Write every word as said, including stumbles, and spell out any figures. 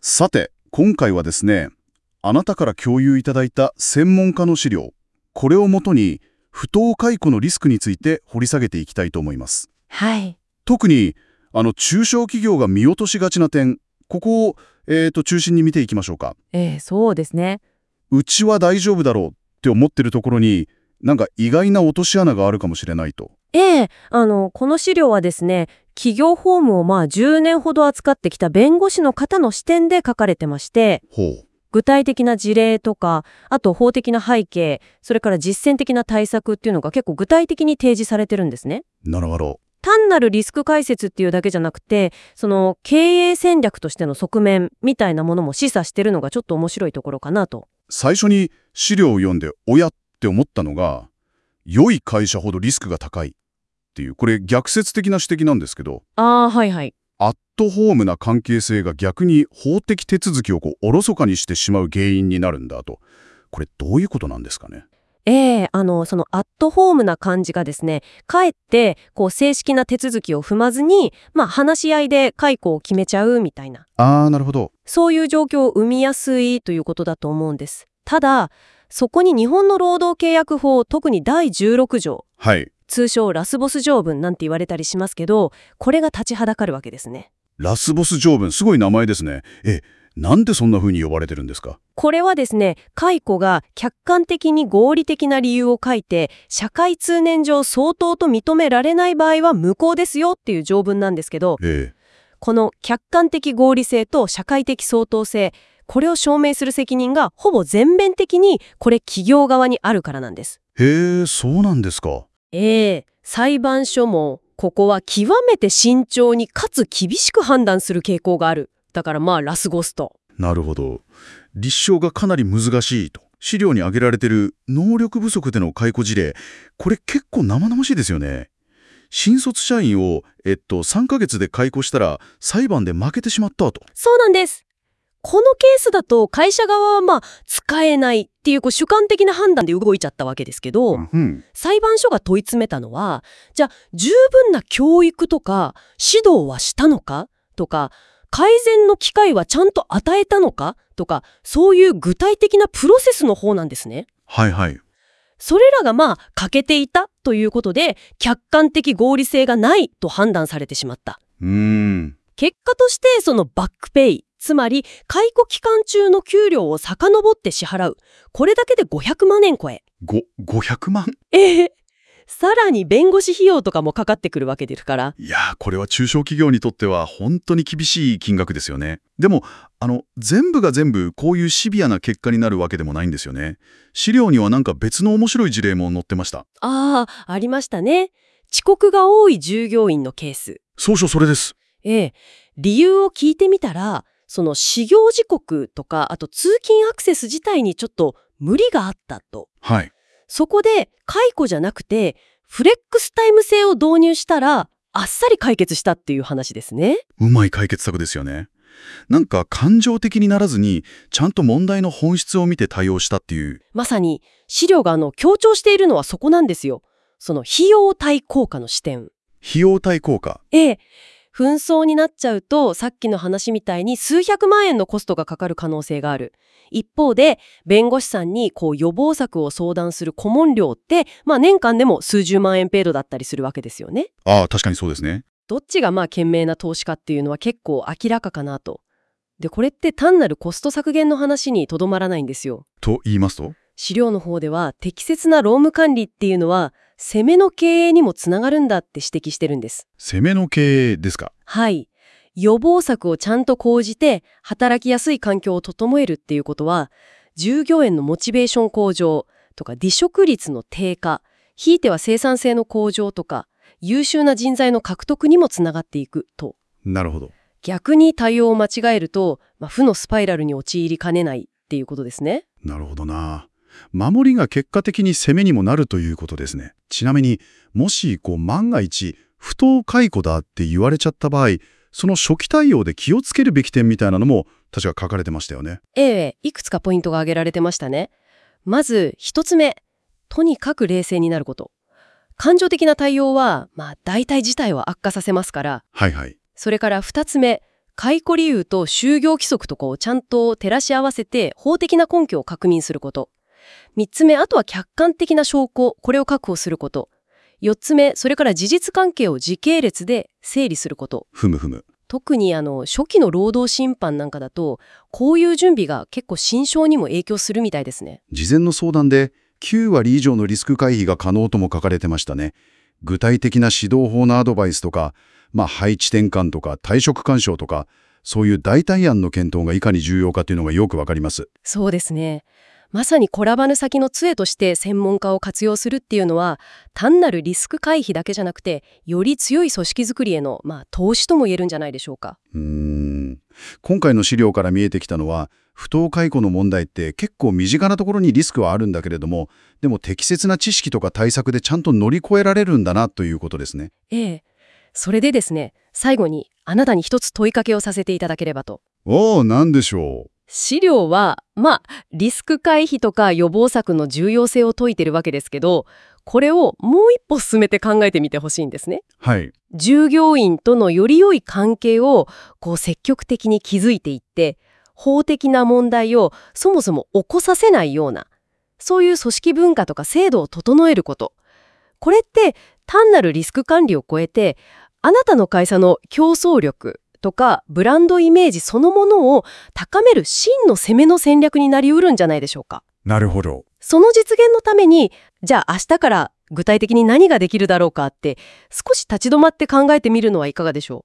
さて、今回はですね、あなたから共有いただいた専門家の資料、これをもとに不当解雇のリスクについて掘り下げていきたいと思います。 はい。 特に、あの中小企業が見落としがちな点、ここを、えーと、中心に見ていきましょうか。 ええ、そうですね。 うちは大丈夫だろうって思ってるところに、なんか意外な落とし穴があるかもしれないと。 ええ、あの、この資料はですね、企業法務をまあじゅうねんほど扱ってきた弁護士の方の視点で書かれてまして、 ほう。 具体的な事例とか、あと法的な背景、それから実践的な対策っていうのが結構具体的に提示されてるんですね。 なるほど。 単なるリスク解説っていうだけじゃなくて、その経営戦略としての側面みたいなものも示唆してるのがちょっと面白いところかなと。 最初に資料を読んで、おやって思ったのが、良い会社ほどリスクが高いっていう、これ逆説的な指摘なんですけど、 ああ、はいはい。 アットホームな関係性が逆に法的手続きをこうおろそかにしてしまう原因になるんだと。これどういうことなんですかね。 ええ、あの、そのアットホームな感じがですね、かえって、こう、正式な手続きを踏まずに、まあ、話し合いで解雇を決めちゃうみたいな、 あー、なるほど。 そういう状況を生みやすいということだと思うんです。ただ、そこに日本の労働契約法、特にだいじゅうろく条、 はい。 通称ラスボス条文なんて言われたりしますけど、これが立ちはだかるわけですね。 ラスボス条文、すごい名前ですね。え、なんでそんな風に呼ばれてるんですか。 これはですね、解雇が客観的に合理的な理由を書いて、社会通念上相当と認められない場合は無効ですよっていう条文なんですけど、 ええ。 この客観的合理性と社会的相当性、これを証明する責任がほぼ全面的にこれ企業側にあるからなんです。 へえ、そうなんですか。 ええ、裁判所もここは極めて慎重にかつ厳しく判断する傾向がある。だからまあラスゴスと。 なるほど。立証がかなり難しいと。資料に挙げられてる能力不足での解雇事例、これ結構生々しいですよね。新卒社員を、えっと、さんかげつで解雇したら裁判で負けてしまったと。 そうなんです。このケースだと会社側はまあ使えないっていうこう主観的な判断で動いちゃったわけですけど、 うん、 裁判所が問い詰めたのは、じゃあ十分な教育とか指導はしたのかとか、改善の機会はちゃんと与えたのかとか、そういう具体的なプロセスの方なんですね。 はいはい。 それらがまあ欠けていたということで、客観的合理性がないと判断されてしまった。 うーん。 結果としてそのバックペイ、つまり解雇期間中の給料を遡って支払う。これだけでごひゃくまんえん超え。 ご、ごひゃくまん。 ええ、さらに弁護士費用とかもかかってくるわけですから。 いやー、これは中小企業にとっては本当に厳しい金額ですよね。でも、あの、全部が全部こういうシビアな結果になるわけでもないんですよね。資料にはなんか別の面白い事例も載ってました。 ああ、ありましたね。遅刻が多い従業員のケース。 そうそう、それです。 ええ、理由を聞いてみたら、その始業時刻とか、あと通勤アクセス自体にちょっと無理があったと。 はい。 そこで解雇じゃなくて、フレックスタイム制を導入したら、あっさり解決したっていう話ですね。 うまい解決策ですよね。なんか感情的にならずに、ちゃんと問題の本質を見て対応したっていう。 まさに資料があの強調しているのはそこなんですよ。その費用対効果の視点。 費用対効果。 ええ。紛争になっちゃうと、さっきの話みたいに数百万円のコストがかかる可能性がある。一方で、弁護士さんにこう予防策を相談する顧問料って、まあ年間でも数十万円程度だったりするわけですよね。 ああ、確かにそうですね。 どっちがまあ賢明な投資かっていうのは結構明らかかなと。で、これって単なるコスト削減の話にとどまらないんですよ。 と言いますと。 資料の方では適切な労務管理っていうのは攻めの経営にもつながるんだって指摘してるんです。 攻めの経営ですか。 はい。予防策をちゃんと講じて働きやすい環境を整えるっていうことは、従業員のモチベーション向上とか離職率の低下、ひいては生産性の向上とか、優秀な人材の獲得にもつながっていくと。 なるほど。 逆に対応を間違えると、まあ、負のスパイラルに陥りかねないっていうことですね。 なるほどな。守りが結果的に攻めにもなるということですね。ちなみに、もしこう万が一不当解雇だって言われちゃった場合、その初期対応で気をつけるべき点みたいなのも確か書かれてましたよね。 ええ、いくつかポイントが挙げられてましたね。まず一つ目、とにかく冷静になること。感情的な対応は、まあ大体事態を悪化させますから。 はいはい。 それから二つ目、 解雇理由と就業規則とかをちゃんと照らし合わせて法的な根拠を確認すること。みっつめ、あとは客観的な証拠、これを確保すること。よっつめ、それから事実関係を時系列で整理すること。 ふむふむ。 特にあの初期の労働審判なんかだと、こういう準備が結構心証にも影響するみたいですね。 事前の相談できゅうわり以上のリスク回避が可能とも書かれてましたね。具体的な指導法のアドバイスとか、まあ、配置転換とか退職勧奨とか、そういう代替案の検討がいかに重要かというのがよくわかります。 そうですね。まさにコラバヌ先の杖として専門家を活用するっていうのは、単なるリスク回避だけじゃなくて、より強い組織づくりへの、まあ、投資とも言えるんじゃないでしょうか。 うーん。今回の資料から見えてきたのは、不当解雇の問題って結構身近なところにリスクはあるんだけれども、でも適切な知識とか対策でちゃんと乗り越えられるんだなということですね。 ええ。それでですね、最後にあなたに一つ問いかけをさせていただければと。 おお、なんでしょう。 資料は、まあ、リスク回避とか予防策の重要性を説いてるわけですけど、これをもう一歩進めて考えてみてほしいんですね。 はい。 従業員とのより良い関係をこう積極的に築いていって、法的な問題をそもそも起こさせないような、そういう組織文化とか制度を整えること。これって単なるリスク管理を超えて、あなたの会社の競争力とかブランドイメージそのものを高める真の攻めの戦略になりうるんじゃないでしょうか。 なるほど。 その実現のために、じゃあ明日から具体的に何ができるだろうかって、少し立ち止まって考えてみるのはいかがでしょ